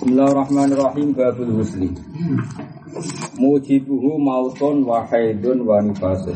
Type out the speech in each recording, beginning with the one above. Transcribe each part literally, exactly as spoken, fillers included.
Bismillahirrahmanirrahim. Babul husli. Mujibuhu mautun wa haidun wa nifasun.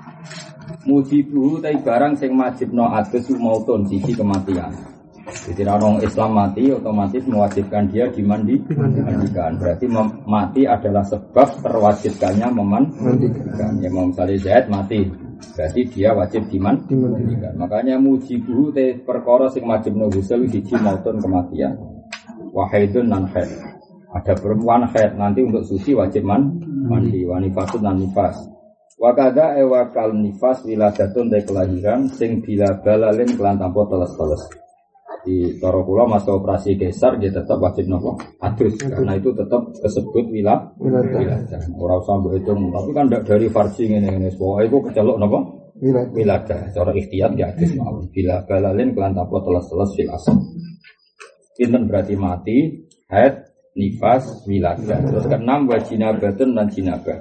Mujibuhu tai barang sing majibno adus mautun sisi kematian. Jadi orang Islam mati otomatis mewajibkan dia dimandi, dimandikan. Berarti mati adalah sebab terwajibkannya memandikan. Ya mau misalnya Zaid mati, berarti dia wajib dimandikan. Makanya mujibuhu tai perkara sing majibno ghusl siji mautun kematian. Wahidun nan haid. Ada perempuan haid nanti untuk suci wajib man, mandi. Wanifasun nan nifas. Wakada ewakal nifas wiladatun te kelahiran sing bila balalin kelan tanpa teles-teles. Di cara kula masa operasi kesar dia tetap wajib nopo adus karena itu tetap disebut wilah wiladah. Ora usah mbok hitung, tapi kan ndak dari farsi ngene-ngene. Pokoke iku kecelok nopo? Wiladah. Cara ikhtiyat ya adus mawon. Bila balalin kelan tanpa teles-teles fil asal. Pinten berarti mati, haid, nifas, wiladah. Terus keenam wa jinabatun dan jinabah.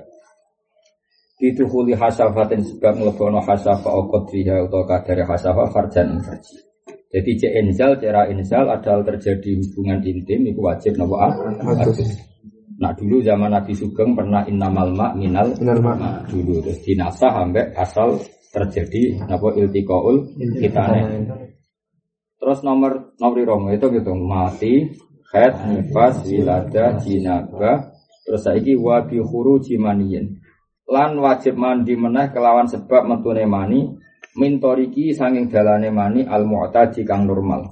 Dituhuli hasafatin sebab nglebono hasafa qadriha utawa kadare hasafa farjan farji. Jadi cek enzal, cara enzal adalah terjadi hubungan intim itu wajib napa adus. Nah dulu zaman Nabi Sugeng pernah innamal ma minal ma dulu terus dinasah sampai asal terjadi napa iltiqaul kitane. Terus nomor nomor romo itu gitu mati, haid, nifas, wiladah, jinabah. Terus saiki wa bi khuruji maniyin. Lan wajib mandi meneh kelawan sebab metune mani min toriki sanging dalane mani al mu'tadi kang normal.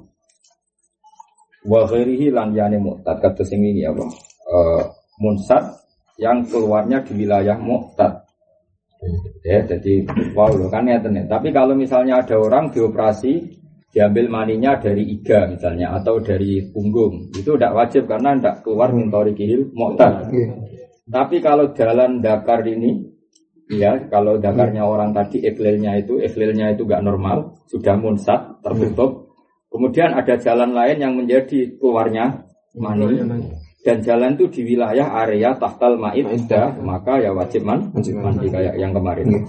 Wa ghairihi lan yane mu'tad kados sing iki apa? Eh munsad yang keluarnya di wilayah mu'tad. Ya, jadi wow kan ya tenan. Tapi kalau misalnya ada orang dioperasi diambil maninya dari iga misalnya atau dari punggung itu tidak wajib karena tidak keluar mintori kihil mu'tad. Tapi kalau jalan dakar ini ya kalau dakarnya orang tadi eklilnya itu eklilnya itu enggak normal sudah munsat tertutup kemudian ada jalan lain yang menjadi keluarnya mani dan jalan itu di wilayah area tahtal ma'id maka ya wajib man, mandi kayak yang kemarin.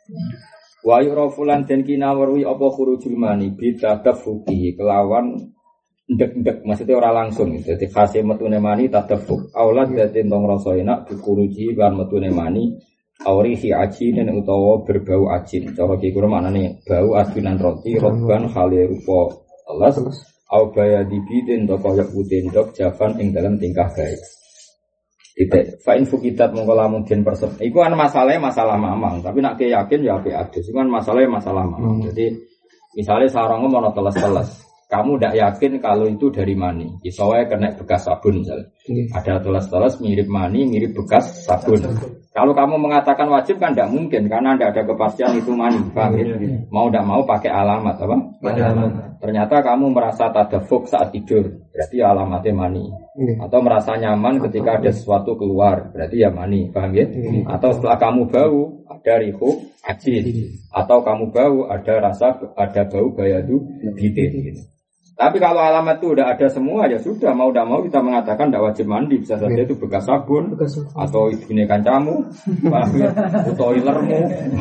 Wa yu'rafulan den kinawerwi apa khurujul mani bitadafuki kelawan ndek-ndek maksudnya ora langsung dadi khase metune mani tadafuk aulad dadi tong rasa enak dikuruji lan metune mani aurihi ajin utawa berbau ajin cara iki kira maknane bau ajinan roti roban khale rupa teles au baya dibidin to kaya putih ndok javan ing dalam tingkah gawe. Titik fa'in fukitat mongko lamun den persep. Iku kan masalahnya masalah mamang, tapi nek yakin ya apik adus. Iku kan masalahnya masalah mamang. Hmm. Jadi misalnya sarangmu mau teles-teles, kamu ndak yakin kalau itu dari mani. Iso wae kena bekas sabun misalnya. Hmm. Ada teles-teles mirip mani, mirip bekas sabun. Kalau kamu mengatakan wajib kan tidak mungkin karena tidak ada kepastian itu mani, paham ya? Mau tidak mau pakai alamat apa? Alamat. Ternyata kamu merasa tadafuk saat tidur, berarti alamatnya mani. Atau merasa nyaman ketika ada sesuatu keluar, berarti ya mani, paham ya? Atau setelah kamu bau ada rihu ajin, atau kamu bau ada rasa ada bau bayadu bidin. Tapi kalau alamat itu udah ada semua ya sudah mau tidak mau kita mengatakan tidak wajib mandi bisa saja itu bekas sabun, bekas sabun. Atau ibunya kancamu, atau ilermu,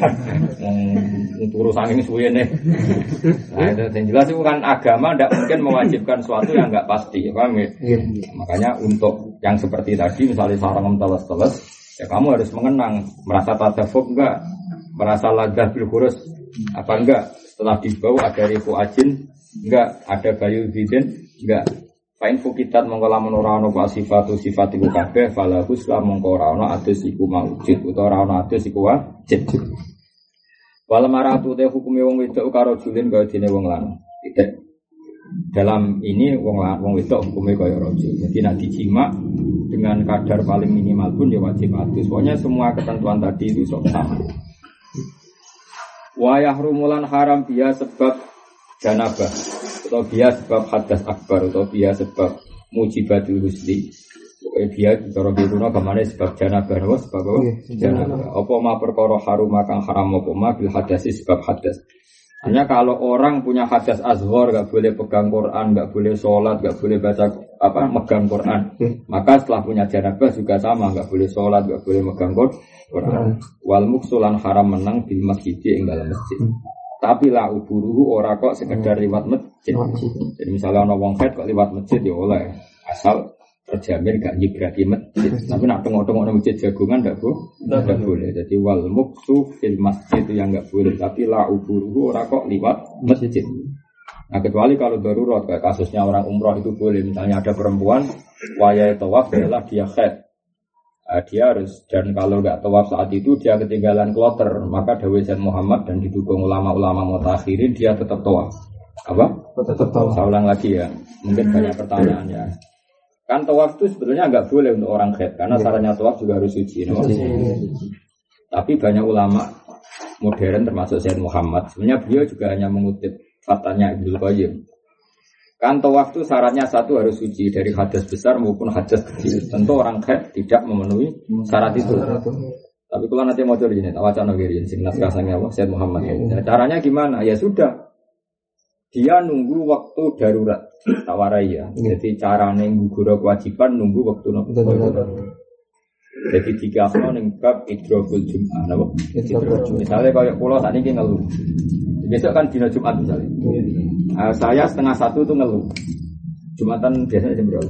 untuk urusan ini suwe nih. Nah itu yang jelas itu kan agama tidak mungkin mewajibkan sesuatu yang nggak pasti, paham ya? Makanya untuk yang seperti tadi misalnya sarang teles-teles, ya kamu harus mengenang merasa tadafuk enggak, merasa ladah bil khurus apa enggak setelah dibau ada rifu ajin. Enggak ada bayu bidin enggak fa'in fukitat mongko lamun ora ana sifatu sifat iku kabeh fala husla mongko ora ana adus iku maujud utawa ora ana adus iku wajib wal maratu te hukume wong wedok karo julin kaya dene wong lanang tidak dalam ini wong wong wedok hukume kaya rajul jadi nek dijima dengan kadar paling minimal pun ya wajib adus pokoknya semua ketentuan tadi itu sama wa yahrumulan haram dia sebab janabah atau dia sebab hadas akbar atau dia sebab mujibatul husli pokoknya dia cara dikuno kemana sebab janabah apa sebab apa janabah apa ma perkara harum kang haram apa ma bil hadasi sebab hadas hanya kalau orang punya hadas asghar enggak boleh pegang Quran enggak boleh sholat enggak boleh baca apa megang Quran maka setelah punya janabah juga sama enggak boleh sholat enggak boleh megang Quran wal muksulan haram menang di masjid ing dalam masjid. Tapi la uburuhu ora kok sekedar liwat masjid. Jadi misalnya ana wong haid kok liwat masjid ya oleh asal terjamin gak nyibrati masjid. Tapi nak tengok-tengok masjid jagungan enggak bu, enggak boleh. Jadi wal muksu fil masjid itu yang enggak boleh. Tapi la uburu ora kok liwat masjid. Nah kecuali kalau darurat kayak kasusnya orang umroh itu boleh. Misalnya ada perempuan wayai tawaf adalah dia khed. Uh, dia harus, dan kalau enggak tawaf saat itu dia ketinggalan kloter, maka dawuh Sayyid Muhammad dan didukung ulama-ulama mutakhirin dia tetap tawaf. Apa? Tetap tawaf. Saya ulang lagi ya. Mungkin banyak pertanyaannya. Kan tawaf itu sebetulnya enggak boleh untuk orang khed karena syaratnya tawaf juga harus suci. No? Tapi banyak ulama modern termasuk Sayyid Muhammad, sebenarnya beliau juga hanya mengutip fatanya Ibnu Qayyim. Kan tawaf itu syaratnya satu harus suci dari hadas besar maupun hadas kecil. Tentu orang khed tidak memenuhi syarat itu. Tapi kalau nanti mau coba ini, tawacana girin, sing naskah sangnya Allah Sayyid Muhammad. Nah, caranya gimana? Ya sudah, dia nunggu waktu darurat, tawarai ya. Jadi caranya menggugur kewajiban nunggu waktu darurat. Jadi tiga tahun yang bab idrokul Jum'ah, napa? Misalnya kalau pulau saat ini ngeluh. Besok kan dina Jumat misalnya. Uh, saya setengah satu itu ngeluh. Jumatan biasanya jam berapa?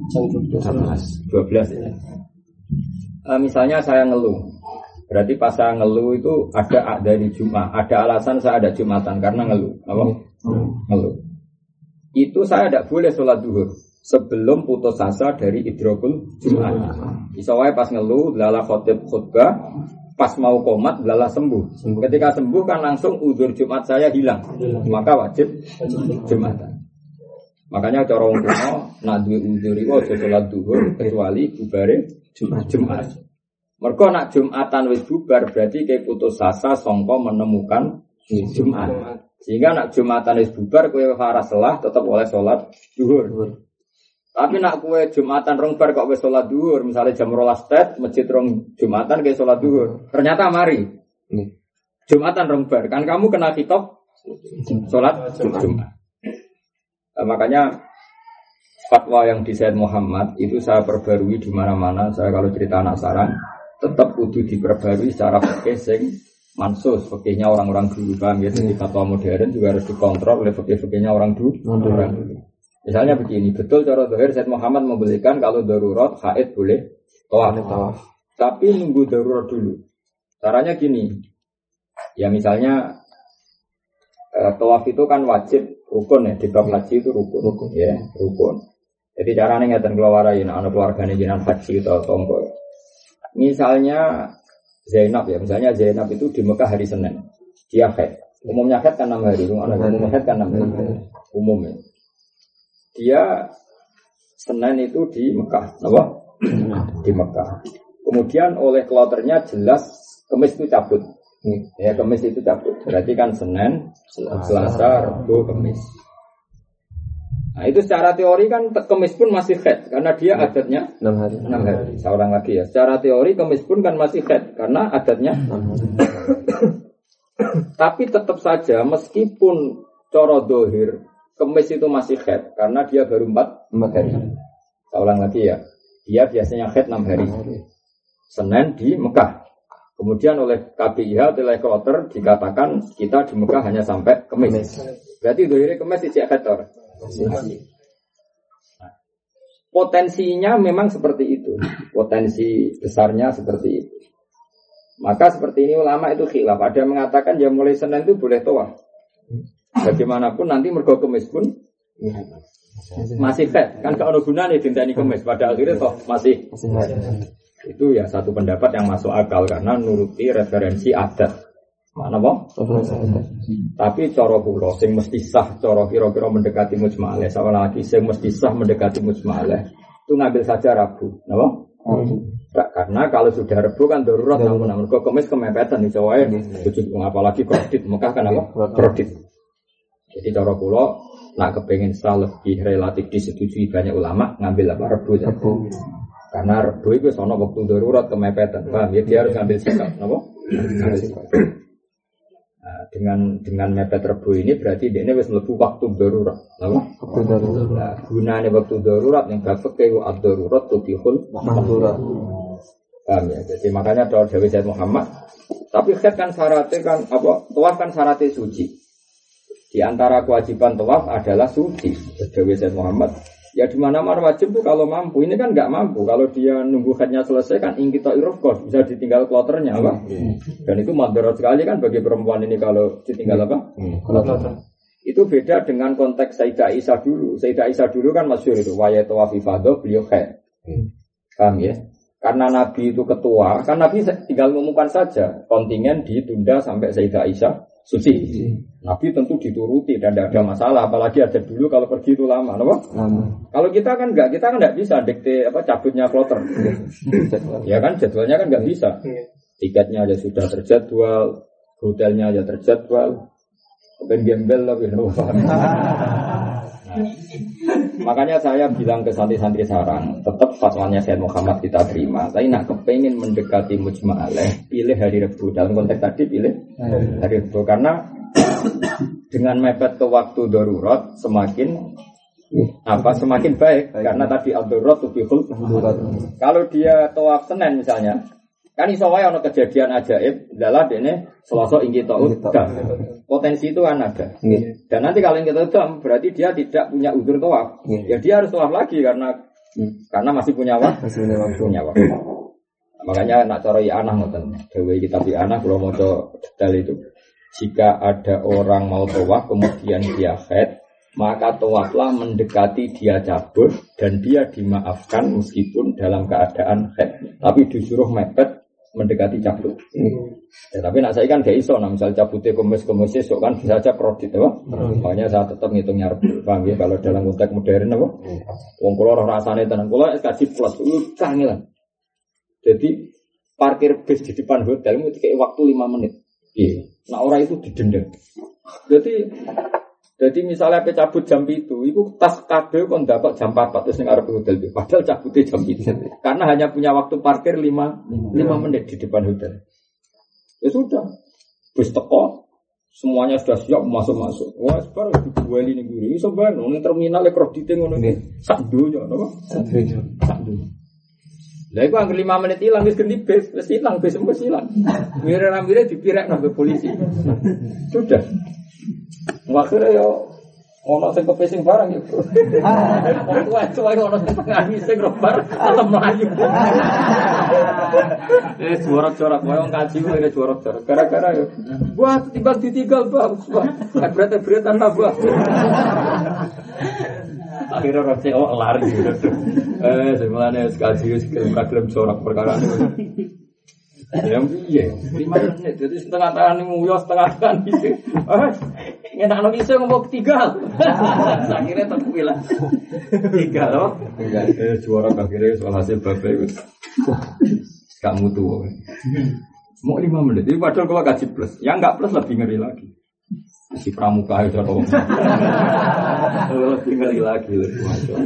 dua belas ya. Uh, misalnya saya ngeluh. Berarti pas saya ngeluh itu ada dari Jumat, ada alasan saya ada Jumatan karena ngeluh. Apa? Hmm. Ngeluh. Itu saya tidak boleh sholat duhur sebelum putus asa dari idrokul Jumat. Misalnya pas ngeluh, lala khotib khutbah. Pas mau komat, lala sembuh. sembuh. Ketika sembuh kan langsung udzur Jumat saya hilang. hilang. Maka wajib Jumatan. Makanya cara wong kuno nak duwe udzur iku aja salat zuhur kecuali bubare Jumat. Jumat. Mergo nak Jumatan wis bubar berarti kayak putus asa sangka menemukan Jumat. Sehingga nak Jumatan wis bubar kowe ora salah tetap oleh salat zuhur. Tapi nak kue Jumatan rong bar kok wis salat zuhur, misalnya jam rolas tet masjid rong Jumatan ke salat zuhur. Ternyata mari. Jumatan rong bar, kan kamu kena kitab salat Jumat. Nah, makanya fatwa yang di Sayyid Muhammad itu saya perbarui di mana-mana. Saya kalau cerita anak sarang tetap kudu diperbarui secara fikih sing mansus, fikihnya orang-orang dulu kan ya. Jadi fatwa modern juga harus dikontrol oleh fikih-fikihnya orang dulu. Orang dulu. Misalnya begini, betul cara zahir Sayyid Muhammad membolehkan kalau darurat haid boleh tawaf. Tapi nunggu darurat dulu. Caranya gini. Ya misalnya eh, tawaf itu kan wajib rukun ya, di bab haji itu rukun. Rukun ya, rukun. Jadi caranya ngeten kula warai nek ana keluargane jenengan haji atau tonggo. Misalnya Zainab ya, misalnya Zainab itu di Mekah hari Senin. Dia haid. Umumnya haid kan enam hari, umumnya haid kan enam hari. Umumnya. Dia Senin itu di Mekah, apa? Di Mekah. Kemudian oleh kloternya jelas Kamis itu cabut. Ya Kamis itu cabut. Berarti kan Senin, Selasa, Rabu, Kamis. Nah itu secara teori kan Kamis pun masih haid karena dia adatnya enam hari. enam hari. Seorang lagi ya. Secara teori Kamis pun kan masih haid karena adatnya enam hari. Tapi tetap saja meskipun cara dohir Kemis itu masih haid karena dia baru empat hari. Saya ulang lagi ya. Dia biasanya haid enam hari. Senin di Mekah. Kemudian oleh K B I H, oleh kloter dikatakan kita di Mekah hanya sampai Kemis. Berarti dohirnya Kemis tidak haid or. Nah, potensinya memang seperti itu. Potensi besarnya seperti itu. Maka seperti ini ulama itu khilaf. Ada yang mengatakan ya mulai Senin itu boleh tawaf. Bagaimanapun nanti mergo Kemis pun masih haid. Kan gak ono gunane dinteni Kemis pada akhirnya toh masih itu ya satu pendapat yang masuk akal karena nuruti referensi adat. Mana boh? Tapi cara kula sing mesti sah cara kira-kira mendekati mujma' alaih. Sama lagi sing mesti sah mendekati mujma' alaih. Itu ngambil saja Rabu, napa? Karena kalau sudah Rabu kan darurat namun namun kok Kemis kemepetan di Jawa ya. Apalagi kredit Mekah kan apa? Kredit. Jadi cara kula nak kepengin sah lebih relatif disetujui banyak ulama ngambil apa Rebu ya. Rebu. Karena Rebu itu sono waktu darurat kemepetan. Paham ya dia harus ngambil sikap, napa? Ngambil sikap. Nah, dengan dengan mepet Rebu ini berarti dia ini wis mlebu waktu darurat, napa? Waktu darurat. Nah, gunane waktu darurat yang gak fikih wa ad-darurat tubihul mahdurat. Paham ya? Jadi makanya doa Dewi Sayyid Muhammad. Tapi haid kan syaratnya kan apa? Tawaf kan syaratnya suci. Di antara kewajiban tawaf adalah suci. Dewi Sayyid Muhammad Ya di mana-mana wajib tuh kalau mampu. Ini kan nggak mampu. Kalau dia nunggu headnya selesai kan ingkita irofkos bisa ditinggal kloternya apa? Hmm. Dan itu madorot sekali kan bagi perempuan ini kalau ditinggal apa? Hmm. Kloter. Itu beda dengan konteks Sayyidah Aisyah dulu. Sayyidah Aisyah dulu kan masyhur itu waya tawafifado beliau head. Hmm. Paham ya? Karena Nabi itu ketua, kan Nabi tinggal mengumumkan saja kontingen ditunda sampai Sayyidah Aisyah suci. Nabi tentu dituruti dan tidak ada masalah. Apalagi ada dulu kalau pergi itu lama, apa? Lama. Kalau kita kan enggak, kita kan enggak bisa dikte apa cabutnya kloter. Ya kan jadwalnya kan enggak bisa. Tiketnya aja sudah terjadwal, hotelnya aja terjadwal. Bukan gembel lebih lupa. Makanya saya bilang ke santri-santri sarang, tetap fatwanya Sayyid Muhammad kita terima. Tapi nak kepengen mendekati mujma' alaih, pilih hari Rabu. Dalam konteks tadi pilih hari Rabu karena dengan mepet ke waktu darurat semakin apa semakin baik karena tadi ad-darurat tubihul. Kalau dia tawaf Senin misalnya, kan iso wae ana kejadian ajaib, dalah dene Selasa inggih taun. Potensi itu kan ada. Yeah. Dan nanti kalau kita dam berarti dia tidak punya udzur tawaf. Yeah. Ya dia harus tawaf lagi karena hmm. karena masih punya waktu. Masih punya waktu. Punya waktu. Nah, makanya nak cara anak ngoten. Dewe kitab anak kalau maca detail itu. Jika ada orang mau tawaf kemudian dia haid, maka tawaflah mendekati dia cabut dan dia dimaafkan meskipun dalam keadaan haid. Tapi disuruh mepet mendekati cabut. Hmm. Ya, tapi nak saya kan gak iso, nah misal cabutnya komis-komis esok kan bisa aja kredit, apa? Hmm. Makanya saya tetap ngitungnya Rabu, paham ya? Kalau dalam konteks modern, apa? Wong kula ora rasane tenan, kula S K C plus, lu kangelan. Jadi parkir bis di depan hotel itu kayak waktu lima menit. Iya. Nah orang itu didenda. Jadi Jadi misalnya pe cabut jam itu, itu tas kabel kon dapat jam empat terus ning arep hotel itu. Padahal cabutnya jam itu. Karena hanya punya waktu parkir lima menit di depan hotel. Ya sudah. Bus teko, semuanya sudah siap masuk-masuk. Wah, sekarang dibuali ning guri. Iso bae nang terminal e kredite ngono iki. Sak donya napa? Sak donya. Sak donya. Lah iku angger lima menit ilang wis ganti bis, wis ilang bis wis ilang. Mire-mire dipirek nang polisi. Sudah. Akhirnya yo ono sing kepesing barang ya. Tuwa-tuwa ono sing ngani sing robar tetep mlayu. Eh suara-suara kowe wong kaji kuwi suara-suara. Gara-gara yo buat timbang ditinggal bagus, Pak. Berat-berat tambah. Akhirnya roti oh lari gitu. Eh sebenarnya kaji wis kelem sorak perkara ini. Ya iya, lima menit jadi setengah tangan nguyuh setengah tangan gitu. Ah, ngenak no iso ngomong tiga. Akhirnya terpilah. Tiga loh. Tiga. Eh suara akhirnya soal hasil bapak itu. Kamu tuh. Mau lima menit. Jadi padahal kalau gaji plus, yang enggak plus lebih ngeri lagi. Si pramuka itu atau lebih ngeri lagi lebih macam.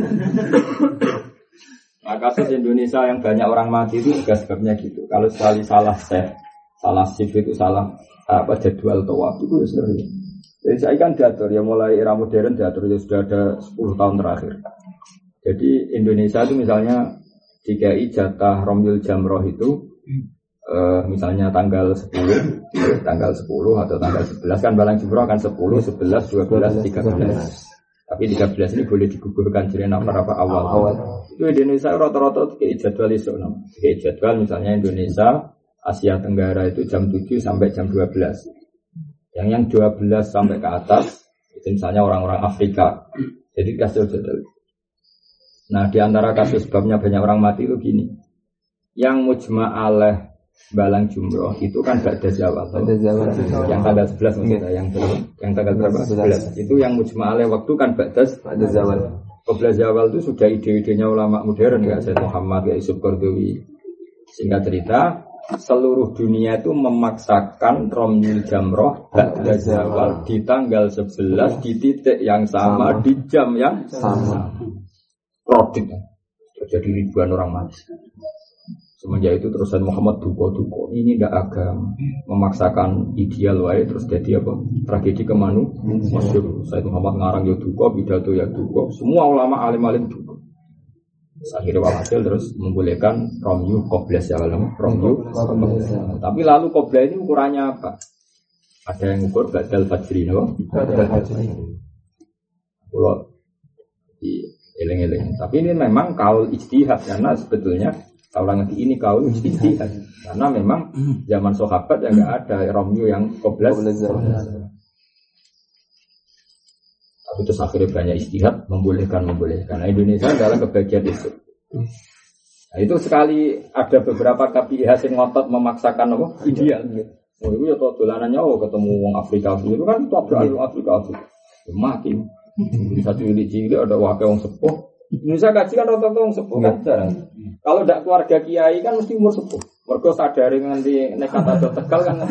Nah, kasus Indonesia yang banyak orang mati itu juga sebabnya gitu. Kalau sekali salah save, salah shift itu salah apa jadwal tawaf itu ya sering. Jadi saya kan diatur ya mulai era modern diatur ya sudah ada sepuluh tahun terakhir. Jadi Indonesia itu misalnya D K I jatah Romyul Jamroh itu uh, misalnya tanggal sepuluh, tanggal sepuluh atau tanggal sebelas kan balang jumroh kan sepuluh, sebelas, dua belas, tiga belas. Tapi tiga belas ini boleh digugurkan jadi nomor apa awal. awal. Itu di Indonesia rata-rata kayak jadwal iso nama. Kayak jadwal misalnya Indonesia Asia Tenggara itu jam tujuh sampai jam dua belas. Yang yang dua belas sampai ke atas itu misalnya orang-orang Afrika. Jadi kasih jadwal. Nah, di antara kasus sebabnya banyak orang mati itu gini. Yang mujma' alaih balang jumroh itu kan ba'da zawal. Ba'da zawal. Yang tanggal sebelas maksudnya, yang yang tanggal berapa? sebelas. Itu yang mujma' alaih waktu kan ba'da zawal. Qabla zawal itu sudah ide-idenya ulama modern ya, Sayyid Muhammad ya Yusuf Qardawi. Singkat cerita, seluruh dunia itu memaksakan Romyul Jamroh ba'da zawal di tanggal sebelas di titik yang sama, sama. Di jam yang sama. Produk. Jadi ribuan orang mati. Semenjak itu terusan Muhammad duko-duko. Ini tidak agama. Memaksakan ideal wae terus jadi apa? Tragedi kemanu. Masyhur Sayyid Muhammad ngarang ya duko, pidato ya duko. Semua ulama alim-alim duko. Akhirnya walhasil terus membolehkan Romyu Qoblas ya kalau Romyu. Tapi lalu Qoblas ini ukurannya apa? Ada yang ukur Ba'dal Fajri, no? Ba'dal Fajri. Kalau di Eling-eling. Tapi ini memang kaul ijtihad karena sebetulnya kalau lagi ini kaul ijtihad karena memang zaman sahabat yang enggak ada Romeo yang qoblas. Tapi terus akhirnya banyak ijtihad membolehkan membolehkan. Nah, Indonesia adalah kebagian itu. Nah, itu sekali ada beberapa K P I H yang ngotot memaksakan apa ideal. Oh itu ya tau dolanannya oh ketemu wong Afrika itu kan tabrakan Afrika itu mati. Di satu unit cilik ada wakil orang sepuh. Indonesia kaji kan rata-rata orang sepuh kan jarang. Kalau tidak keluarga kiai kan mesti umur sepuh. Mergo sadari nganti nekat atau tegal kan.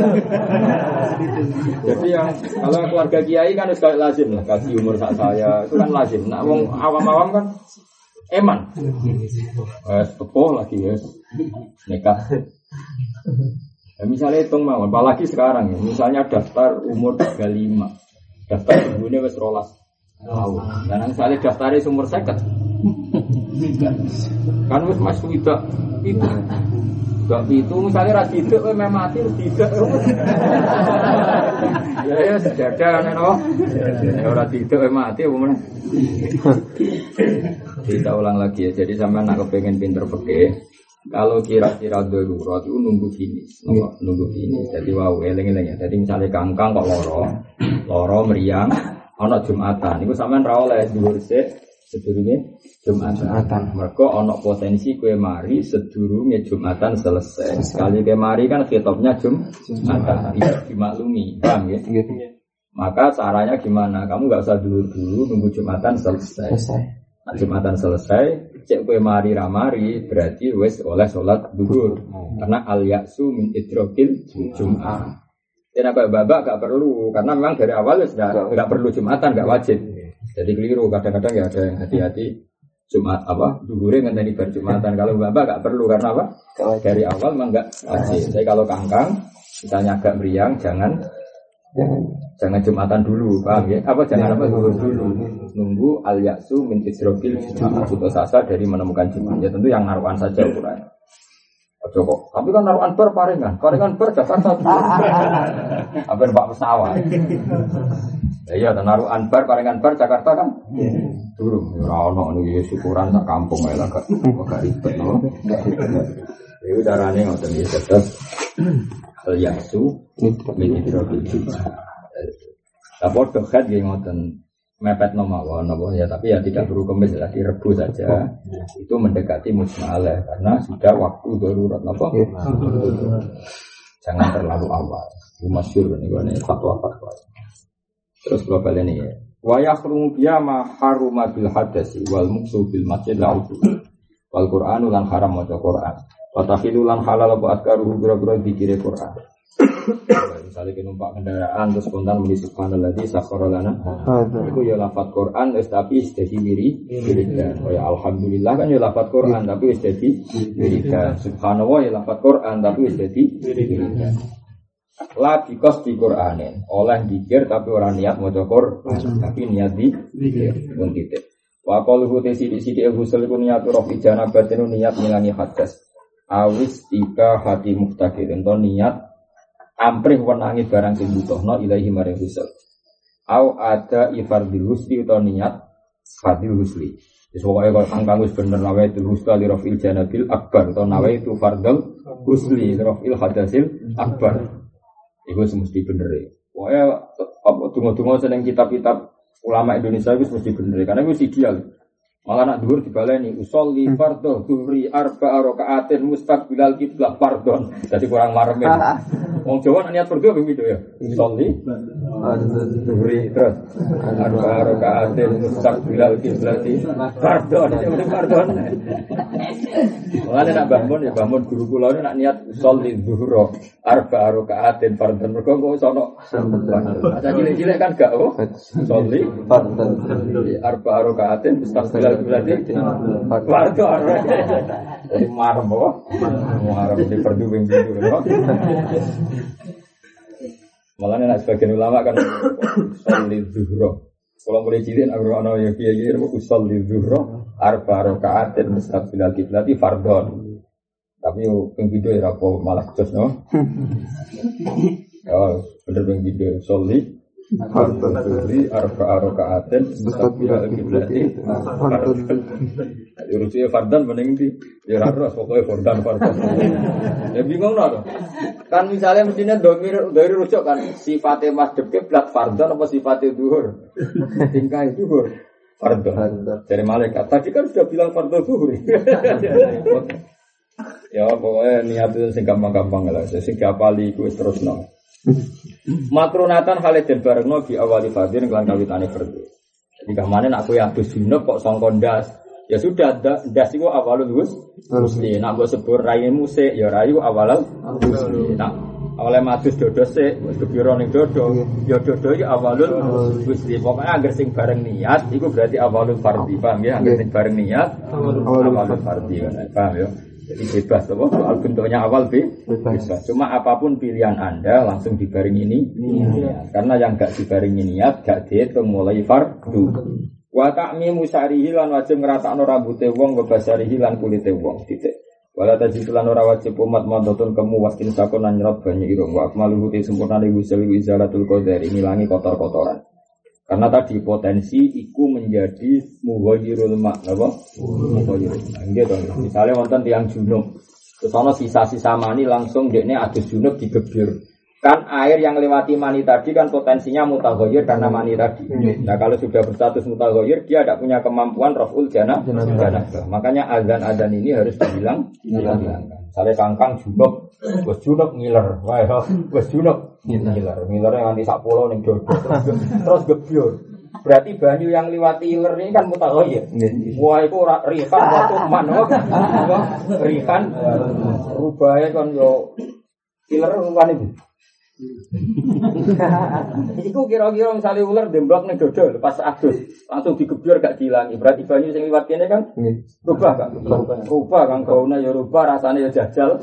Jadi yang kalau keluarga kiai kan sekali lazim lah kaji umur sak saya itu kan lazim. Nah wong awam-awam kan eman. Eh sepuh lagi ya. Nekat. Ya, misalnya hitung mawon, apalagi sekarang ya. Misalnya daftar umur tiga puluh lima. Daftar ibunya wis rolas. Tahu. Dan misalnya daftarnya umur seket. Kan wis Mas tidak itu. Gak itu misalnya ra tidak kowe meh mati tidak. Ya ya sejadah ana. Ya ora tidak kowe mati apa meneh. Kita ulang lagi ya. Jadi sampean nak kepengin pinter fikih, kalau kira-kira darurat itu nunggu finish, nunggu, nunggu finish. Jadi wow, eleng-eleng ya. Jadi misalnya kangkang kok loro, loro meriang, ana Jumatan. Iku sampean ra oleh dhuwur sik sedurunge Jumatan. Mergo ana potensi kowe mari sedurunge Jumatan selesai. Sekali kowe mari kan khitabnya Jumatan. Itu dimaklumi, paham ya? Maka caranya gimana? Kamu enggak usah dulu-dulu nunggu Jumatan selesai. Nah, Jumatan selesai, cek kowe mari ramari berarti wis oleh salat zuhur. Karena al ya'su min idrokil Jum'ah. Tidak kayak babak gak perlu karena memang dari awal sudah enggak perlu Jumatan, enggak wajib. Jadi keliru kadang-kadang ya ada yang hati-hati Jumat apa zuhure ngenteni bar Jumatan. Kalau babak gak perlu karena apa? Dari awal memang enggak wajib. Jadi kalau kangkang misalnya agak meriang jangan Jangan, jangan Jumatan dulu, paham ya? Apa jangan apa dulu dulu nunggu al yaksu min idrokil putus asa dari menemukan Jumat. Ya tentu yang naruhan saja ukuran. Ojo kok. Tapi kan naruhan ber paringan, paringan ber Jakarta. Apa Pak pesawat? Ya iya, naruhan ber paringan ber Jakarta kan? Durung. Ora ono niki syukuran sak kampung ae lah gak gak ribet no. Iku carane ngoten iki tetep al-yaksu min idrokil Jumat. Lah padha khat nggih ngoten mepet nomawon napa ya tapi ya tidak perlu kemis lah direbus saja. Itu mendekati mujmalah karena sudah waktu darurat napa. Jangan terlalu awal. Itu masyhur niku ne fatwa-fatwa. Terus global ini ya. Wa yakhrumu biya ma haruma bil hadasi wal muksu bil masjid la'udu. Wal Qur'anu lan haram maca Qur'an. Watahilu lan halal apa askaru bira-bira dikire Qur'an. Misalnya kita numpak kendaraan terus spontan muni subhanalladzi sakhkhara lana. Iku ya lafaz Qur'an wis tapi wis dadi wiridan. Kaya alhamdulillah kan ya lafaz Qur'an tapi wis dadi wiridan. Subhanallah ya lafaz Qur'an tapi wis dadi wiridan. La bikos di Qur'anin oleh dikir tapi orang niat maca Qur'an tapi niat di dikir pun titik. Wa qaluhu tisidi-sidi usul ku niat rofi janabatin niat ngilangi hadas. Awis tiga hati muhtaqir ento niat amprih wenangi barang sing butuhno ilahi maring husul. Au ada ifardil husli utawa niat fardil husli. Wis pokoke kok angkang wis bener nawa itu husli li rafil janabil akbar utawa nawa itu fardal husli li rafil hadasil akbar. Iku mesti bener e. Pokoke apa donga-donga seneng kitab-kitab ulama Indonesia wis mesti bener karena wis ideal. Malah nak dhuwur dibaleni usolli fardhu dhuhri arba'a raka'atin mustaqbilal qiblah fardhon. Dadi kurang marem. Wong Jawa niat fardhu ping pindho ya. Usolli dhuhri terus arba'a raka'atin mustaqbilal qiblah fardhon. Iki fardhon. Mulane nak bangun ya bangun guru kula nak niat usolli dhuhra arba'a raka'atin fardhon. Mergo kok sono aja cilik-cilik kan gak oh. Usolli fardhon arba'a raka'atin mustaqbilal berarti warga orang jadi marem apa? Marem di perdubing gitu kan? Malah nih sebagian ulama kan usolli zuhro. Kalau mulai cilik aku ana ya kiai kiai usolli zuhro arba rakaatin mustaqbilal qiblati fardhon. Tapi ping video ya apa malah jos no? Ya bener ping video usolli Fardun zuhri arba'a raka'atin mustaqbilal qiblati. Urusnya fardan mending di ya ora pokoke fardan fardan. Ya bingung to. Kan misalnya mestinya domir dari rujuk kan sifatnya madhep kiblat fardan apa sifatnya zuhur. Tingkah zuhur fardan. Dari malaikat tadi kan sudah bilang fardan zuhur. Ya pokoknya niat itu sing gampang-gampang lah. Sing diapali iku wis terusno. Makrunatan Khalid barengno di awali fadhil kelan kawitane fardhu. Jadi kamane nek kowe adus junub kok sangka ndas, ya sudah ndas iku awalul gus. Rusli nek mbok sebur raimu sik ya rayu awalul rusli. Nek awale madus dodo sik wis kepira ning dodo, ya dodo iki awalul rusli. Pokoke anggere sing bareng niat iku berarti awalul fardhi, paham ya? Anggere sing bareng niat awalul fardhi, paham ya? Jadi bebas, apa? Soal bentuknya awal be, bebas. Cuma apapun pilihan Anda langsung dibarengi ini, niat. Karena yang gak dibarengi niat gak dihitung mulai fardu. Wa ta'mimu syarihi lan wajib ngratakno rambute wong wa basarihi lan kulite wong. Titik. Wala tajid lan ora wajib umat mandotun kemu waskin sakon lan nyerot banyu irung wa akmaluhu ti sempurnane wusul izalatul qadar ngilangi kotor-kotoran. Karena tadi potensi iku menjadi mughayyirul ma, apa? Mughayyirul ma. Nggih to. Misale wonten tiyang junub, terus ana sisa-sisa mani langsung dekne adus junub digebir. Kan air yang lewati mani tadi kan potensinya mutaghayyir karena mani tadi. Nah, kalau sudah berstatus mutaghayyir dia tidak punya kemampuan raf'ul janah janah. Makanya azan-azan ini harus dibilang dibilangkan. Misalnya kangkang junub, wis junub ngiler, wae wis junub ngiler, ngiler nganti sak pulau ning dodo terus gebyur. Berarti banyu yang liwati iler ini kan mutaghayyir. Wah iku ora rihan waktu man apa? Rihan rubahe kon yo iler rupan iki. Iku kira-kira misalnya ular demblok ning dodo pas adus langsung digebyur gak diilangi. Berarti banyu sing liwat kene kan rubah gak? Rubah kan gaune ya rubah, rasane ya jajal.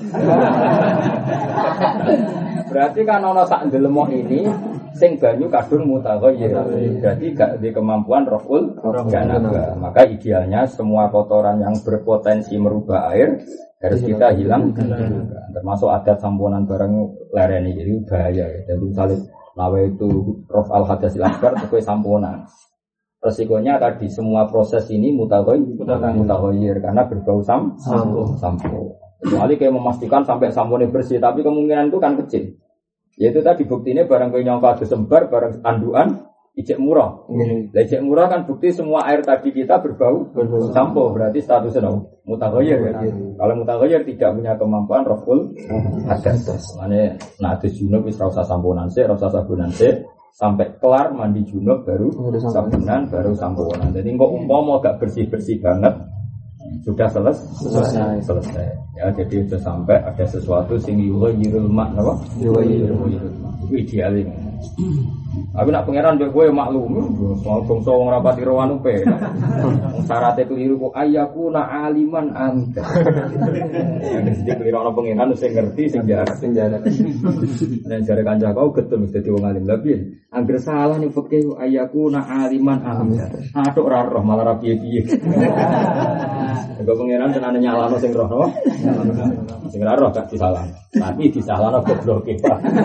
Berarti kan ana sak ndelemok ini sing banyu kadung mutaghayyir. Berarti gak di kemampuan raful janabah. Maka idealnya semua kotoran yang berpotensi merubah air harus kita hilang, termasuk adat samponan barang lereni jadi bahaya. Jadi misalnya lawa itu rof al hadasil akbar sesuai samponan. Resikonya tadi semua proses ini mutaghayyir, mutaghayyir karena berbau sam, sampo. sampo. Kecuali kayak memastikan sampai samponya bersih, tapi kemungkinan itu kan kecil. Yaitu tadi buktinya barang kau nyangka disembar, barang anduan ijek murah. Hmm. Ijek murah kan bukti semua air tadi kita berbau sampo, berarti statusnya mutaghayyir ya. Kalau mutaghayyir tidak punya kemampuan raful hadas. Mane nek adus junub wis ora usah samponan sik, ora usah sabunan sik, sampai kelar mandi junub baru sabunan baru samponan. Jadi kok umpama gak bersih-bersih banget sudah selesai selesai, selesai. Ya jadi sudah sampai ada sesuatu sing yughayyirul ma napa yughayyirul ma itu idealnya. Aku nak pangeran mbek kowe maklum soal bangsa wong rapati rowan upe. Syaratnya keliru kok ayaku na aliman anta. Jadi keliru ana pangeran sing ngerti sing jarak sing jarak. Nek jare kanca kau getun wis dadi wong alim lha piye? Angger salah ning fikih ayaku na aliman anta. Atuk ora roh malah ra piye-piye. Engko pangeran tenane nyalano sing roh napa? Sing ora roh gak disalah. Tapi disalahno gobloke.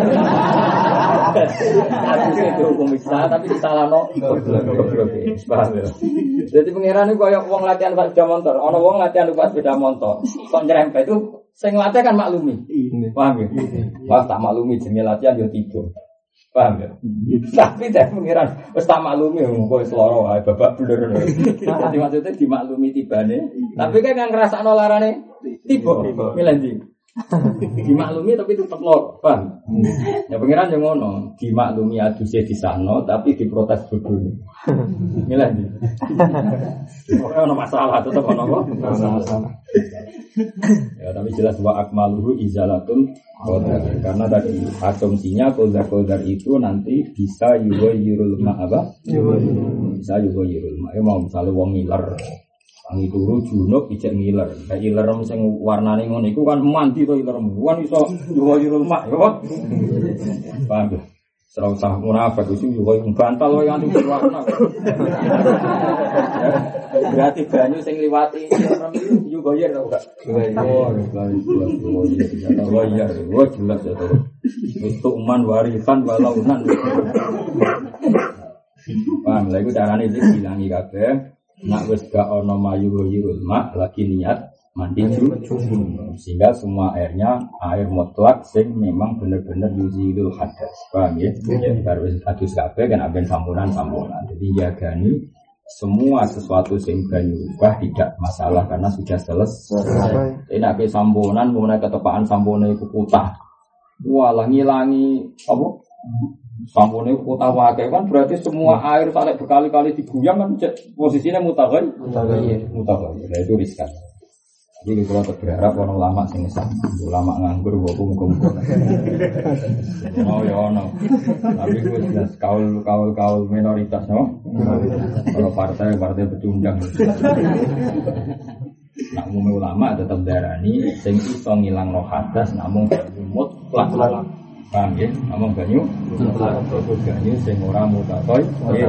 Itu hukum bisa tapi disalahno gobloke. Paham ya? Jadi pangeran iku koyo wong latihan sepeda motor, ana wong latihan numpak sepeda motor. Kok nyerempet itu sing latih kan maklumi. Paham ya? Wah, tak maklumi jenenge latihan yo tiba. Paham ya? Tapi dari pangeran wis tak maklumi kowe wis lara wae babak blur. Jadi maksudnya dimaklumi tibane, tapi kan yang ngrasakno larane tiba. Milih ndi? Dimaklumi tapi tetap lor, paham? Ya pengiran yang ngono, dimaklumi adusnya disahno tapi diprotes bodoh. Milih ndi? Ora ono masalah, tetep ono apa? Masalah. Ya tapi jelas wa akmaluhu izalatul qadar. Karena tadi asumsinya qadar-qadar itu nanti bisa yughayyirul ma apa? Bisa yughayyirul ma. Ya mau misalnya wong ngiler Wangi turu junub ijek ngiler. Kayak ilerem sing warnane ngono iku kan mandi to ilerem. Kan iso yuwayirul mak ya. Paham. Serau sah munafik iku yo koyo bantal wae nganti warna. Berarti banyu sing liwati ilerem iku yuwayir to enggak? Oh, yuwayir. Yuwayir. Wah jelas ya to. Itu man warisan walaunan. Paham lha iku carane iki dilangi kabeh. Nak wis gak ono mayu yurul mak lagi niat mandi junub sehingga semua airnya air mutlak sing memang bener-bener yuzilul hadas. Paham ya? Jadi harus adus kabeh kan aben sampunan-sampunan. Jadi jagani semua sesuatu sing banyu ubah tidak masalah karena sudah selesai. Ini nek sampunan mulai ketepaan sampune iku kutah. Walah ngilangi apa? Sampune kutah wae kan berarti semua air sampai berkali-kali diguyang kan posisinya mutaghayir. Mutaghayir. Mutaghayir. Nah itu riskan. Jadi kalau berharap orang ulama sing sama, ulama nganggur bawa muka-muka. Oh ya no, tapi gue jelas kaul kaul kaul minoritas no. Kalau partai partai pecundang. Nak umum ulama tetap darani, sing iso ngilangno hadas, namun umut plak-plak. Paham ya? Namun banyu, plak-plak banyu sing ora mutatoy.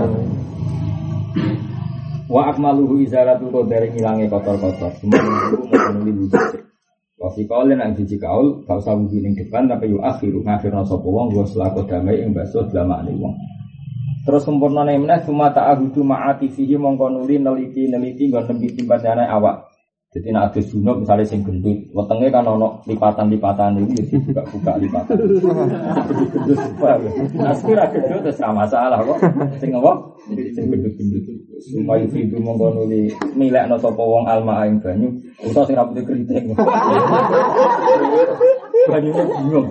Wa akmaluhu izalatu dari ngilangi kotor-kotor. Semua itu memenuhi wujud. Wa fi qaulin an siji kaul, gak usah wudu ning depan tapi yu akhiru ngakhirna sapa wong wa selaku damai ing basuh damakne wong. Terus sempurnane meneh cuma ta'ahudu ma'ati fihi mongko nuli neliti-neliti nggon nembi timbane awak. Jadi nek adus junub misalnya sing gendut, wetenge kan ono lipatan-lipatan iki jadi buka-buka lipatan. Gendut supaya. Nah, sekira gendut terus ora masalah kok. Sing apa? Sing gendut-gendut. Supaya itu mongko nuli milekno sapa wong alma ing banyu, utawa sing rambute kriting. Banyune bingung.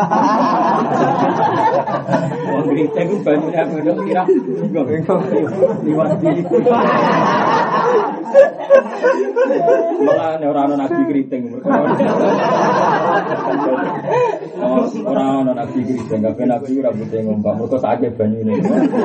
Wong kriting ku banyune bodho kira bingung. Liwat iki. Malah orang nabi keriting, orang nabi keriting, tapi nabi rambutnya ngomong, mereka sakit banyu ini.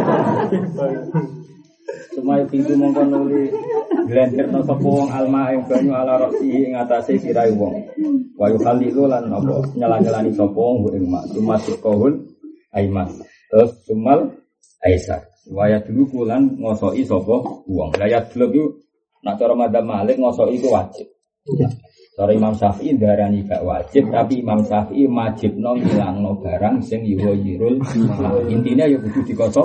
Semua itu mongkon nuli glender no sopong alma yang banyu ala roksi ing atase sirai wong. Wayu kali itu lan apa nyala-nyalani sopong ing mak cuma sikohun aimas. Terus sumal aisyah. Waya dulu kulan ngosoki sopo wong. Layat dulu itu nak cara madzhab Malik ngosoki itu wajib. Cara Imam Syafi'i darani gak wajib, tapi Imam Syafi'i wajibno ngilangno barang sing yuwayirul. Intinya ya kudu dikosok.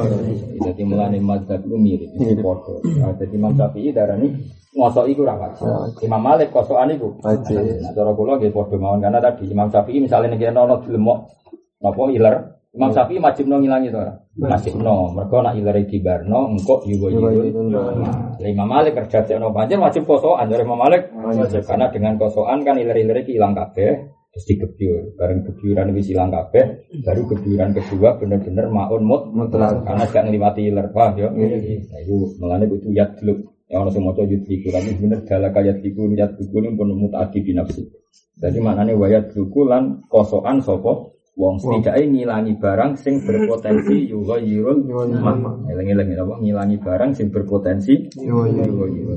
Dadi mulane madzhab ku mirip padha. Dadi Imam Syafi'i darani ngosoki iku ora wajib. Imam Malik kosokan iku wajib. Nah cara kula nggih padha mawon karena tadi Imam Syafi'i misale nek ana dilemok napa iler, Imam Syafi'i wajibno ngilangi to ora? Wajibno. Mergo nek ilere dibarno engko yuwayirul. Lah Imam Malik kerja ono pancen wajib kosokan dari Imam Malik wajib karena dengan kosokan kan iler-iler iki ilang kabeh terus digebyur. Bareng gebyuran wis ilang kabeh baru gebyuran kedua bener-bener maun mut mutlak karena gak ngliwati iler. Paham ya? Nah itu melane kudu yadluk. Ya ono sing maca yudhiku tapi bener dalaka yadhiku niat buku ini pun mutaati binafsi. Jadi maknane wayat buku lan kosokan sapa wong setidaknya ngilangi barang sing berpotensi yughayirul ma. Eling-eling apa ngilangi barang sing berpotensi yughayirul.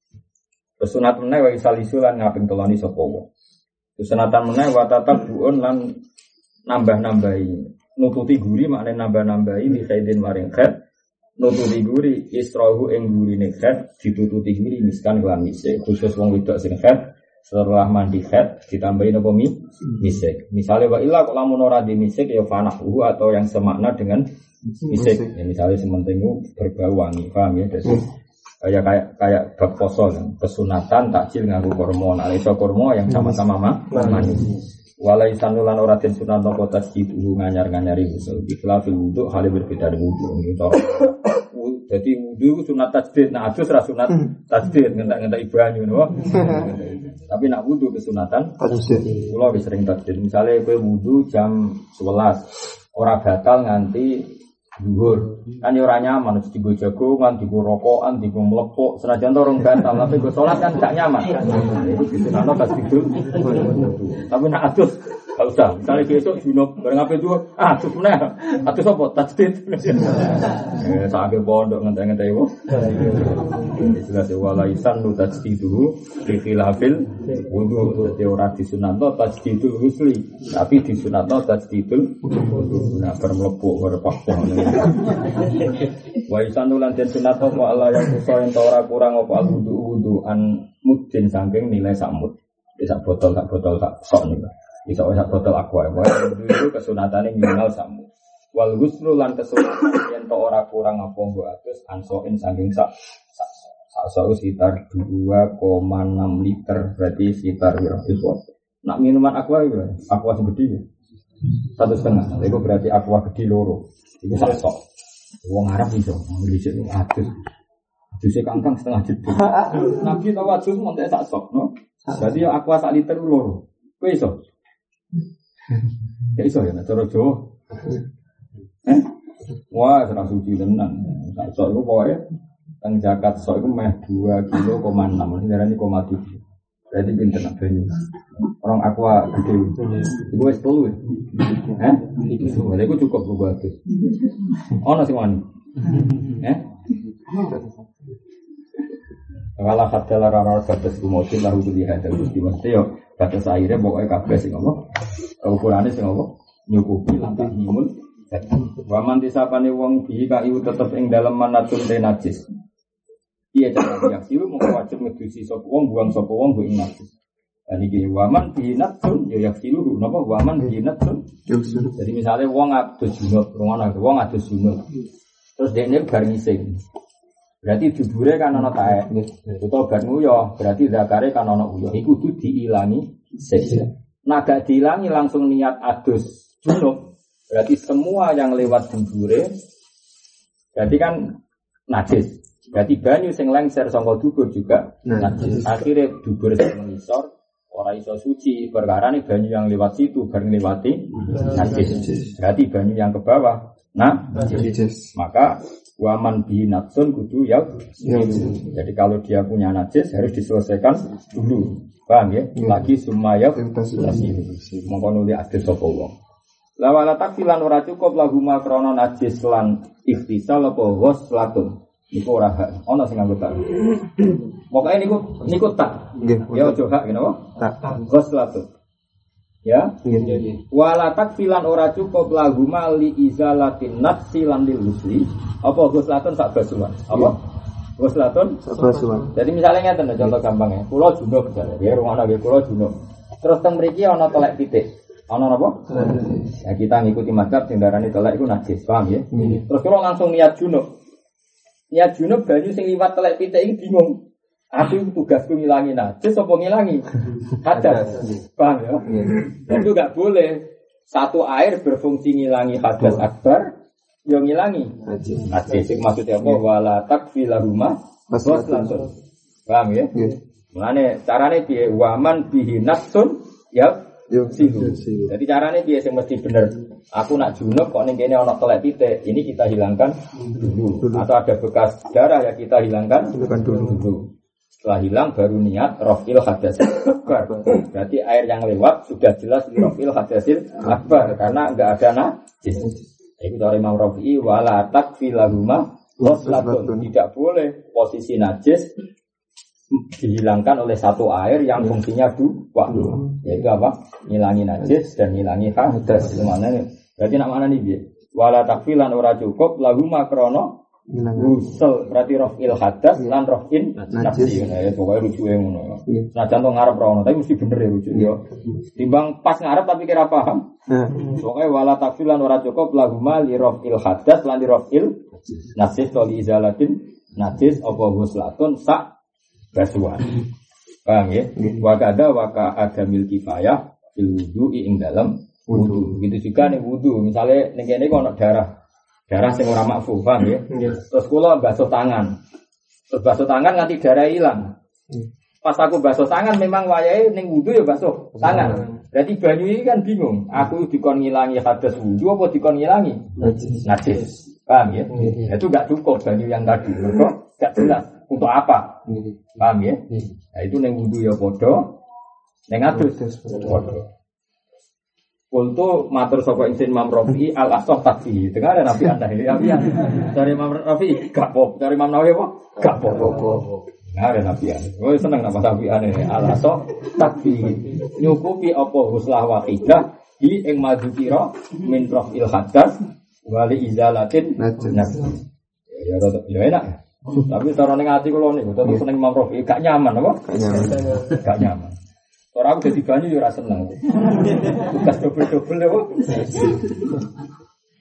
Terus sunat meneh wa isalisu lan ngaping teloni sapa wong. Terus sunatan meneh wa tatabbuun lan nambah-nambahi. Nututi guri maknane nambah-nambahi li khaidin maring khaid. Nututi guri israhu ing gurine khaid ditututi guri miskan kelan misik khusus wong wedok sing khaid. Setelah mandi khat ditambahin apa mi misik. Misalnya wa illa kok lamun ora di misik ya fanahu atau yang semakna dengan misik. Ya misalnya sementing berbau wangi, paham ya? Jadi kayak kayak kayak bab poso kan, kesunatan takjil nganggo kurma, alisa kurma yang sama-sama manis. Walai sanulan ora den sunat apa tasjidu nganyar-nganyari usul. Ikhlafil wudu hale berbeda dengan wudu. Ini cara jadi wudu sunat tajdid, nah adus ra sunat tajdid ngentak-ngentak banyu no. Tapi nak wudu kesunatan tajdid. Kula wis sering tajdid. Misale kowe wudu jam sebelas ora batal nganti zuhur. Kan ora nyaman mesti digo jagongan, digo rokokan, digo mlepok. Senajan to rong batal tapi go salat kan gak nyaman. Itu disunatno tajdid. Tapi nak adus gak usah, misalnya besok junub, bareng apa itu, ah, terus mana, atus apa, tajdid eh, sakit pondok, ngentai-ngentai itu jelas ya, walaisan lu tajdidu dikhilafil wudu, jadi orang disunatno tajdidul husli tapi disunatno tajdidul wudu, nah, bermelepuk, berpakpah waisan lu lantin sunatno apa Allah yang susah yang tora kurang apa al-wudu an mudin sangking nilai samud bisa botol, tak botol, tak sok nih bisa usah botol aqua. Itu kesunatan yang minimal samu. Wal ghuslu lan kesunatan yen to ora kurang apa nggo atus ansoin saking sak sak sak sekitar dua koma enam liter berarti sekitar berapa itu. Nak minuman aqua itu aqua segede satu setengah. Itu berarti aqua gede loro. Itu sak sok. Wong Arab iso dhisik atus. Aduse kangkang setengah jeduk. Nabi tau adus montek sak sok, no. Jadi aqua sak liter loro. Kowe iso? Kayak iso ya nek cara Jawa. Eh? Wah, serang suci tenan. Sak sok iku pokoke teng zakat sok iku meh dua koma enam, darani koma tujuh. Berarti pinter nak banyu. Orang aqua gede. Iku wis telu. Heh? Iku iku cukup buat adus. Ono sing wani. Eh? Kalau kata lara-lara batas kumotin lalu dilihat dari di mesti yo batas airnya pokoknya kabeh sing apa ukurannya sing apa nyukupi lantas nyimun. Waman disapane wong bi kayu tetep ing dalem manatun te najis. Iya cara diaksiu mung wajib ngedusi sapa wong buang sapa wong ing najis. Dan iki waman bi natun yo yaksiu napa waman bi natun. Jadi misalnya wong adus junub, ngono wong adus junub. Terus dekne bar ngising. Berarti dubure kan ana taek. Utawa bar nguyoh, berarti zakare kan ana uyuh. Iku kudu diilangi sik. Nah gak diilangi langsung niat adus junub. Berarti semua yang lewat dubure berarti kan najis. Berarti banyu sing lengser saka dubur juga najis. Akhire dubur sing mengisor ora iso suci, perkarane banyu yang lewat situ bareng lewati najis. Berarti banyu yang ke bawah nah najis. Maka waman bi natsun kudu ya. Jadi kalau dia punya najis harus diselesaikan dulu. Paham ya? Lagi sumaya mongko nuli adus sapa wong. La wala takfilan ora cukup lagu makrono najis lan ikhtisal apa waslatun. Iku ora hak. Ana sing nganggo tak. Pokoke niku niku tak. Ya aja hak ngene apa? Tak. Waslatun. Ya. Wala takfilan ora cukup lagu mali izalatin nafsi lan lil husli. Apa waslatun sak basuhan? Apa? Waslatun sak basuhan. Jadi misalnya ngeten contoh gampang ya. Kula junub misalnya, ya rumahna nggih kula junub. Terus teng mriki ana telek titik. Ana napa? Ya kita ngikuti mazhab sing darani telek iku najis, paham ya? Hmm. Terus kalau langsung niat junub. Niat junub banyu sing liwat telek pitik iki bingung. Aku tugasku ngilangi najis apa ngilangi hadas. Paham ya? Hmm. Itu enggak boleh. Satu air berfungsi ngilangi hadas akbar, yo ngilangi najis. Najis maksudnya apa? Wala takfilahuma waslatun. Paham ya? Mulane carane piye? Waman bihi nafsun ya silu. Jadi caranya dia yang mesti bener. Aku nak junub kok ning kene ana telek titik, ini kita hilangkan dulu. Atau ada bekas darah ya kita hilangkan dulu. Setelah hilang baru niat rafil hadasil akbar. Berarti air yang lewat sudah jelas rafil hadasil akbar karena enggak ada najis. Itu dari Imam Rafi'i wala takfilahuma waslatun. Tidak boleh posisi najis dihilangkan oleh satu air yang fungsinya dua, yaitu apa? Ngilangi najis dan ngilangi hadas. Mana nih? Berarti nak mana nih dia? Wala takfilan ora cukup lagu makrono rusel berarti rofil hadas lan rofin najis. Ya pokoknya rujuke ngono. Nah contoh ngarep rono, tapi mesti bener ya rujuk yo. Timbang pas ngarep tapi kira paham. Pokoknya wala takfilan ora cukup lagu mal li rofil hadas lan li rofil najis to li izalatin najis apa huslatun sak basuhan. Paham ya? Wakada waka adamil kifayah fil wudu'i ing dalam wudu. Begitu juga nih wudu. Misalnya ning kene ono darah. Darah sing ora makfu, paham ya? Terus kula basuh tangan. Terus basuh tangan nganti darah hilang. Pas aku basuh tangan memang wayahe ning wudu ya basuh tangan. Berarti banyu ini kan bingung. Aku dikon ngilangi hadas wudu apa dikon ngilangi najis. Paham ya? Itu enggak cukup banyu yang tadi. Kok enggak jelas. Untuk apa? Paham ya? Nah itu neng wudu ya podo, neng adus podo. Untuk matur sapa insin Imam Rafi'i al asah takfi. Dengar ada Nabi Anda ini Nabi dari Imam Rafi'i gak pop, dari Imam Nawawi apa? Gak pop. Dengar ada Nabi Anda. Oh seneng nama Nabi Anda ini al asah takfi. Nyukupi apa huslah waqidah di ing madzukira min rafil hadas wali izalatin najis. Ya ya enak. Tapi cara ning ati kula niku tetep seneng Imam Rafi'i, gak nyaman apa? Gak nyaman. Gak nyaman. Ora aku dadi banyu yo ora seneng. Tugas dobel-dobel lho.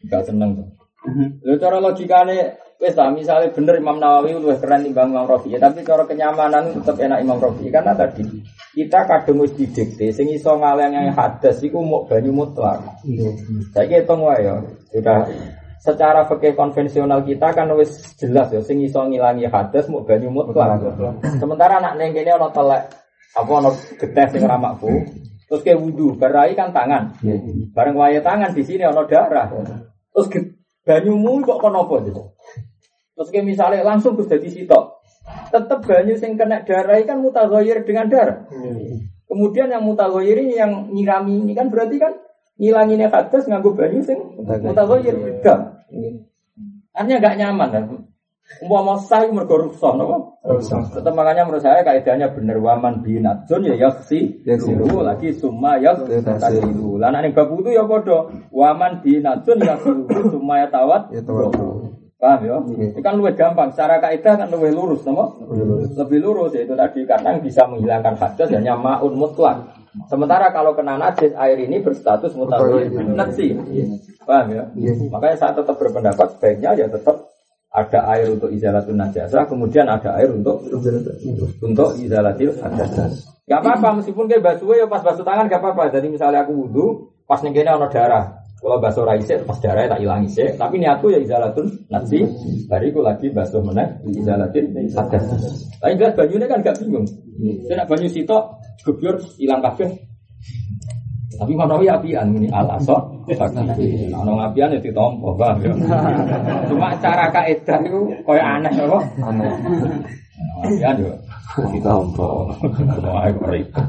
Gak seneng tuh. Lho cara logikane wis ta misale bener Imam Nawawi luwih keren timbang Imam Rafi'i, tapi cara kenyamanan tetep enak Imam Rafi'i karena tadi kita kadung wis didikte sing iso ngalengi hadas iku muk banyu mutlak. Saiki hitung wae ya. Sudah secara fikih konvensional kita kan wis jelas ya sing iso ngilangi hadas muk banyu mutlak. Sementara anak ning kene ana telek apa ana getih sing ora makfu. Terus ke wudu, berai kan tangan. Bareng wae tangan di sini ana darah. Terus banyumu kok kono apa gitu. Terus kayak misalnya langsung Gus dadi sitok. Tetap banyu sing kena darah kan mutaghayyir dengan darah. Hmm. Kemudian yang mutaghayyir ini yang nyirami ini kan berarti kan ngilangine hadas nganggo banyu sing mutaghayyir beda. Artinya enggak nyaman kan. Umpama sah mergo rusak napa? Rusak. Tetep makanya menurut saya kaidahnya bener waman binatun ya yaksi. Dulu lagi summa ya tasilu. Lah nek bab wudu ya padha waman binatun yaksi summa ya tawat. Paham ya? Itu kan lebih gampang. Secara kaidah kan lebih lurus, nama? Lebih lurus yaitu tadi karena bisa menghilangkan hadas hanya ma'un mutlak. Sementara kalau kena najis air ini berstatus mutaghayyir najis. Paham ya? Makanya saya tetap berpendapat sebaiknya ya tetap ada air untuk izalatun najasah, kemudian ada air untuk untuk izalatil hadas. Gak apa-apa meskipun kayak basuh ya pas basuh tangan gak apa-apa. Jadi misalnya aku wudu, pas ning kene ana darah. Kalau basuh raisik pas darah tak ilangi sih, tapi niatku ya izalatun najis. Bariku lagi basuh meneh izalatil hadas. Tapi jelas banyune kan gak bingung. Saya nak banyu sitok gebyur ilang kabeh. Tapi mana ya apian ini alasot. Ono apian ya ditompo, Bang. Cuma cara kaidah itu koyo aneh apa? Aneh. Apian yo ditompo. Wah, repot.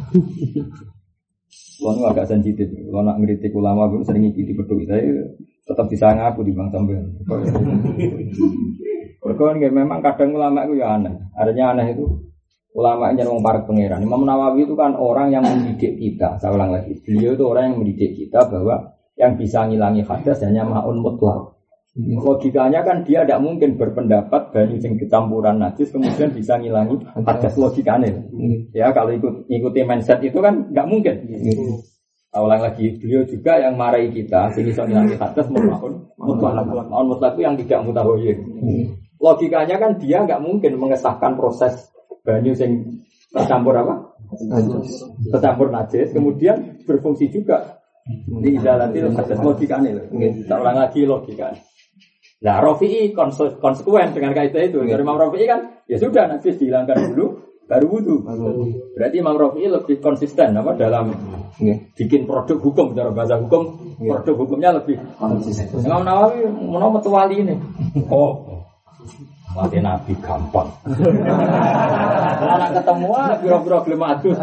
Kalau agak sensitif, kalau nak ngeritik ulama pun sering ngikuti peduli saya tetap bisa ngaku di bang sampean. Berkawan memang kadang ulama itu ya aneh. Adanya aneh itu ulama yang nyerong para pangeran. Imam Nawawi itu kan orang yang mendidik kita. Saya ulang lagi, beliau itu orang yang mendidik kita bahwa yang bisa ngilangi hadas hanya ma'un mutlak. Logikanya kan dia tidak mungkin berpendapat banyu sing kecampuran najis kemudian bisa ngilangi hadas logikanya. Ya kalau ikut ikuti mindset itu kan nggak mungkin. Ulang lagi beliau juga yang marahi kita sini bisa ngilangi hadas ma'un mutlak. Ma'un mutlak itu yang tidak mutaghayyir. Logikanya kan dia nggak mungkin mengesahkan proses banyu sing tercampur apa? Tercampur najis kemudian berfungsi juga di izalatil hadas logikanya loh. Kita ulang lagi logikanya. Nah, Rafi'i konsekuen dengan kaidah itu. Dari Imam Rafi'i kan, ya sudah najis dihilangkan dulu, baru wudu. Berarti Imam Rafi'i lebih konsisten apa dalam bikin produk hukum, cara bahasa hukum, produk hukumnya lebih konsisten. Imam Nawawi mau metuali ini. Oh, mati Nabi gampang. Kalau nak ketemu ah, biro-biro gelem adus.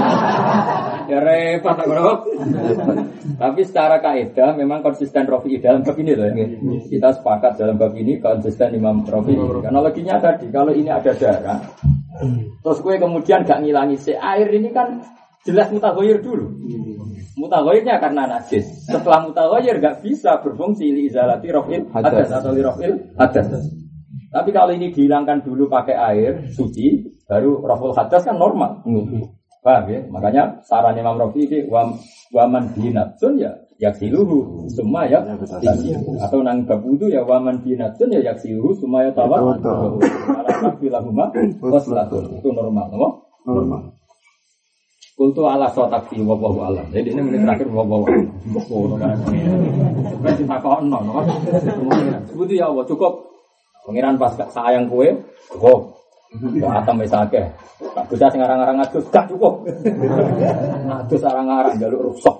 Ya repot tak bro. Tapi secara kaidah memang konsisten Rafi'i dalam bab ini loh. Kita sepakat dalam bab ini konsisten Imam Rafi'i. Karena loginya tadi kalau ini ada darah, terus gue kemudian gak ngilangi si air ini kan jelas mutaghayyir dulu. Mutaghayyirnya karena najis. Setelah mutaghayyir gak bisa berfungsi li izalati raf'il hadas atau li raf'il hadas. Tapi kalau ini dihilangkan dulu pakai air suci, baru raf'ul hadas kan normal. Paham ya? Makanya saran Imam Rafi'i itu waman binatsun ya yaksiluhu semua ya atau nang bab wudu ya waman binatsun ya yaksiluhu semua ya tawat. Kalau tak bilahuma waslatun itu normal, no? Normal. Kultu ala sotakfi wabahu alam. Jadi ini menit terakhir wabahu alam. Oh, berarti tak kau no, no? Wudu ya Allah cukup. Pengiran pas sayang kue, cukup. Ya atam wis akeh. Tak bisa sing arang-arang adus gak cukup. Adus arang-arang njaluk rusak.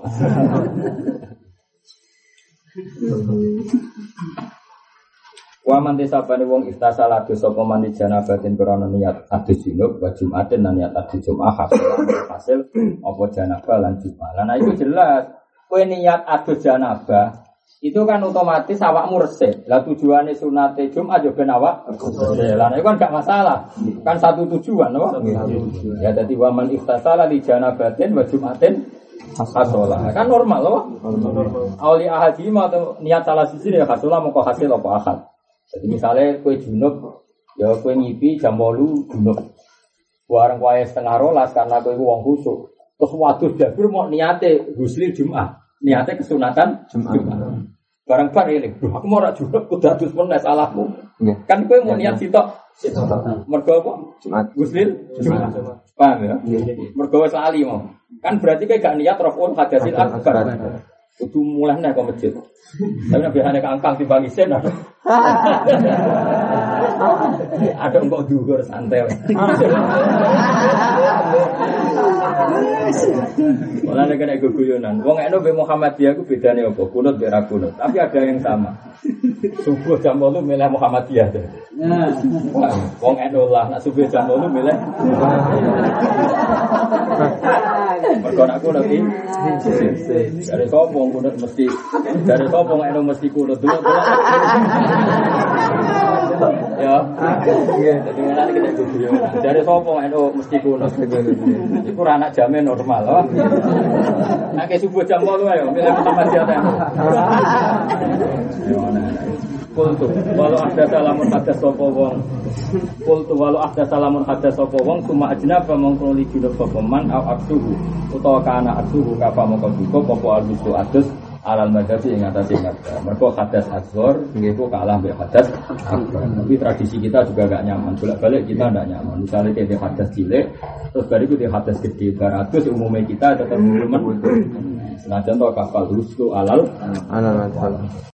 Wa man desabane wong istasala adus sapa man di janabatin krana niat adus junub wa jumaten lan niat adus jumat hasil apa janabah lan jumat. Lah iku jelas kowe niat adus janabah itu kan otomatis awakmu resik. Lah tujuane sunate Jumat yo ben awak. Lah itu kan gak masalah. Kan satu tujuan, no? Ya dadi waman iftasala li janabatin wa jumatin hasola. Kan normal, loh. Auli ahadi atau niat salah sisi ya hasola moko hasil apa akad. Jadi misalnya kowe junub ya kowe ngipi jam delapan junub. Bareng wae setengah rolas karena kowe wong khusuk. Terus waduh dapur mau niate husli Jumat. Niatnya kesunatan Jumat. Barang bar eling. Duh, aku mau ora junub kudu adus meneh salahku. Kan kowe mau niat sitok. Mergo apa? Jumat. Guslil Jumat. Paham ya? Mergo wis lali mau. Kan berarti kowe gak niat raful hadasil akbar. Kudu mulai nek ke masjid. Tapi nek biasane kangkang timbang isen ada. Ada engko dhuwur santai. Malah nek nek guyonan. Wong eno be Muhammadiyah ku bedane apa? Kunut be ra kunut. Tapi ada yang sama. Subuh jam delapan milih Muhammadiyah. Nah, wong eno lah nek subuh jam delapan milih. Mergo nak kunut iki dari sopong kunut mesti dari sopong eno mesti kunut dulu. Ya. Jadi ngene kita guyon. Dari sopong eno mesti kunut. Iku ora anak jamin normal loh. Nek subuh jam delapan ayo milih Muhammadiyah ta. Kultu walau ada salamun hadas sapa wong Kultu walau ada salamun hadas sapa wong cuma ajnaba mongko li junub sapa man au aksuhu utawa kana aksuhu kafa mongko cukup apa almusu adus alal madhabi ing atase ngata mergo hadas asghar niku kalah mbek hadas akbar. Tapi tradisi kita juga gak nyaman bolak-balik kita ndak nyaman misalnya kayak hadas cilik terus bariku di hadas gede baratus umumnya kita tetap belum senajan to kapal rustu alal alal